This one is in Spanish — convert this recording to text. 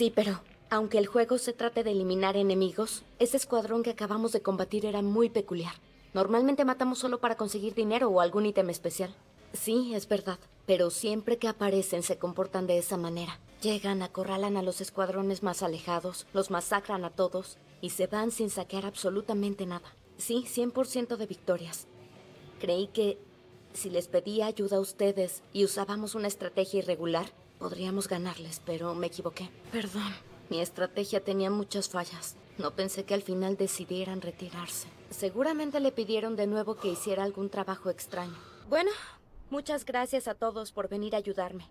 Sí, pero aunque el juego se trate de eliminar enemigos, ese escuadrón que acabamos de combatir era muy peculiar. Normalmente matamos solo para conseguir dinero o algún ítem especial. Sí, es verdad, pero siempre que aparecen se comportan de esa manera. Llegan, acorralan a los escuadrones más alejados, los masacran a todos y se van sin saquear absolutamente nada. Sí, 100% de victorias. Creí que si les pedía ayuda a ustedes y usábamos una estrategia irregular, podríamos ganarles, pero me equivoqué. Perdón, mi estrategia tenía muchas fallas. No pensé que al final decidieran retirarse. Seguramente le pidieron de nuevo que hiciera algún trabajo extraño. Bueno, muchas gracias a todos por venir a ayudarme.